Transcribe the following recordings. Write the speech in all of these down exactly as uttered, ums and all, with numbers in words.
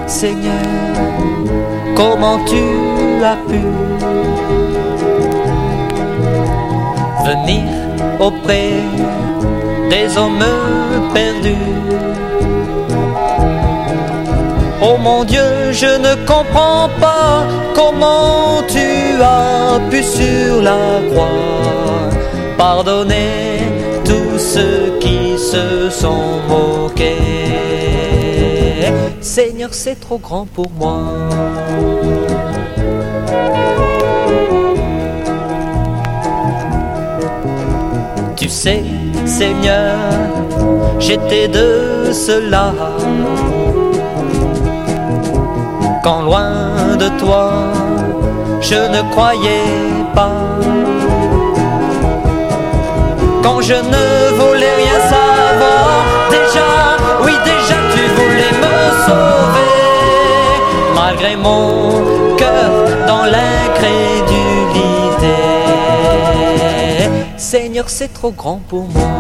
Seigneur, comment tu as pu venir auprès des hommes perdus. Oh mon Dieu, je ne comprends pas comment tu as pu sur la croix pardonner tous ceux qui se sont moqués. Seigneur, c'est trop grand pour moi. Tu sais, Seigneur, j'étais de ceux-là, quand loin de toi, je ne croyais pas, quand je ne voulais rien savoir. Déjà, oui, déjà tu voulais me sauver, malgré mon cœur dans l'incrédulité. Seigneur, c'est trop grand pour moi.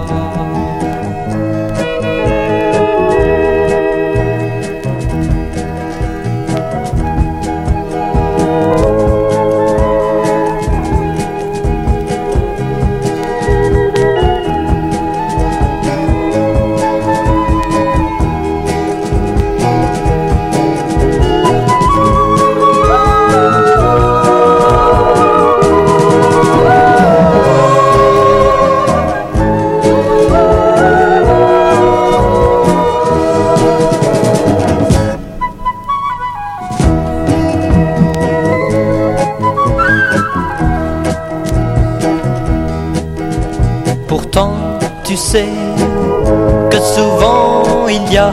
Pourtant, tu sais que souvent il y a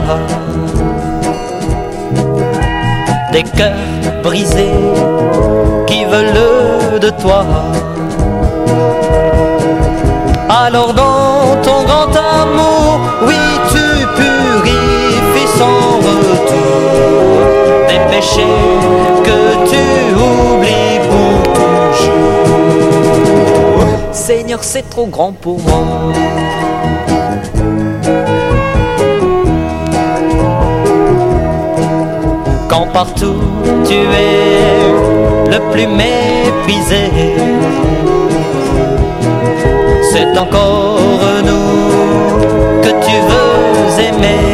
des cœurs brisés qui veulent de toi. Alors dans ton grand amour, oui, tu purifies sans retour des péchés que tu oublies pour toujours. Seigneur, c'est trop grand pour moi. Quand partout tu es le plus méprisé, c'est encore nous que tu veux aimer.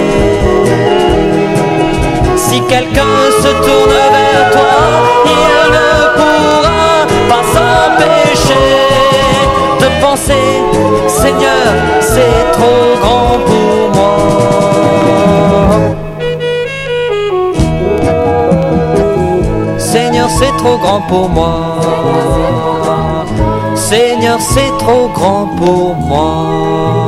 Si quelqu'un se tourne vers toi, il ne pourra pas s'empêcher de penser, Seigneur, c'est trop grand pour moi. Seigneur, c'est trop grand pour moi. Seigneur, c'est trop grand pour moi.